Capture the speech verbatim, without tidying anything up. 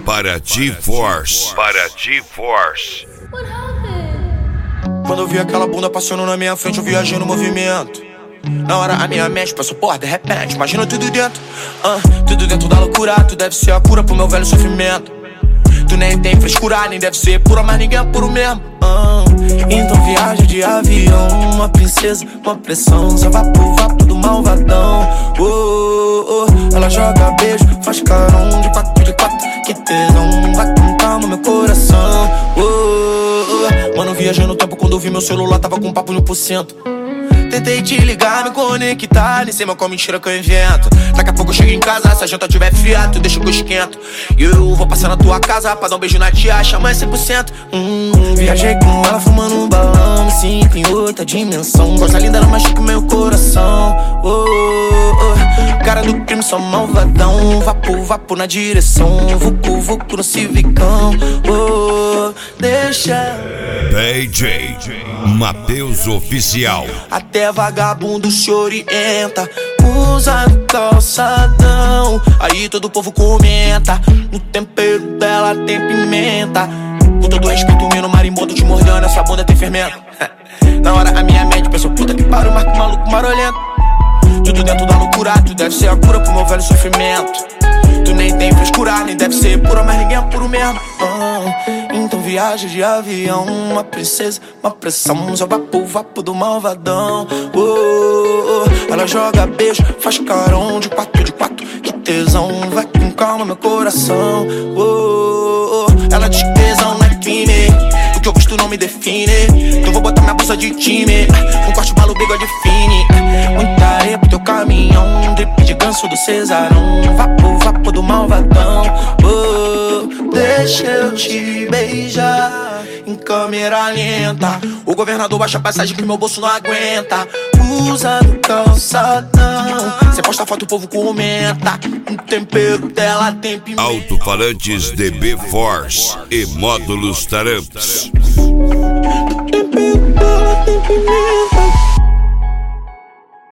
Paraty Force. Paraty Force. Quando eu vi aquela bunda passando na minha frente, eu viajei no movimento. Na hora a minha mente passou, porra, de repente, imagina tudo dentro. uh, Tudo dentro da loucura, tu deve ser a cura pro meu velho sofrimento. Tu nem tem frescura, nem deve ser pura, mas ninguém é puro mesmo. uh, Então viaja de avião, uma princesa, uma pressão. Só vapo, vapo do malvadão. oh, oh, oh. Ela joga beijo, faz carão de quatro de quatro. Que tesão, vai com calma meu coração. oh, oh, oh. Mano, viajei no tempo quando eu vi meu celular, tava com papo mil por cento. Tentei te ligar, me conectar, nem sei mal qual mentira que eu invento. Daqui a pouco eu chego em casa, se a janta tiver fiado, tu deixa que eu esquento. E eu vou passar na tua casa pra dar um beijo na tia, chama cem por cento. hum, Viajei com ela fumando um balão, me sinto em outra dimensão. Coisa linda, ela machuca o meu coração. oh, oh, oh. Cara do crime, só malvadão. Vapo, vapo na direção. Vucu, vucu no civicão. oh, Deixa D J Matheus Oficial. Até vagabundo se orienta, usando calçadão. Aí todo o povo comenta, no tempero dela tem pimenta. Com todo respeito, meu marimbondo te mordendo, essa bunda tem fermento. Na hora a minha mente pensou, puta que pariu, marco maluco marolento. Tudo dentro da loucura, tu deve ser a cura pro meu velho sofrimento. Tu nem tem frescura, nem deve ser pura, mas ninguém é puro mesmo. uh, Então viaja de avião, uma princesa, uma pressão. Só vapo, vapo do malvadão. oh, oh. Ela joga beijo, faz carão de quatro de quatro. Que tesão, vai com calma meu coração. oh, oh. Ela diz que tesão não é crime, o que eu visto não me define. Então vou botar minha blusa de time, um corte maluco, bigode fine. Muita areia pro teu caminhão, drip de ganso do Cesarão. Vapo, vapo do malvadão. oh, Deixa eu te beijar em câmera lenta. O governador baixa a passagem que meu bolso não aguenta. Usa do calçadão, cê posta foto, o povo comenta. O tempero dela tem pimenta. Alto-falantes D B Force e módulos Taramps. O tempero dela tem pimenta.